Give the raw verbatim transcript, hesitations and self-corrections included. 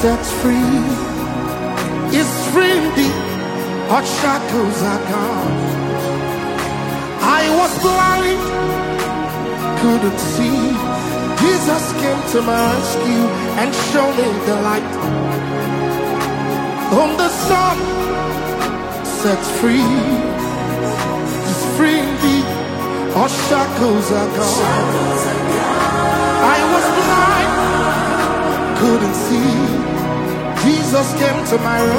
sets free is free indeed. Our shackles are gone. I was blind, couldn't see. Jesus came to my rescue and showed me the light. Whom the sun sets free is free indeed. Our shackles are gone. I was blind, couldn't see. Jesus came to my rescue.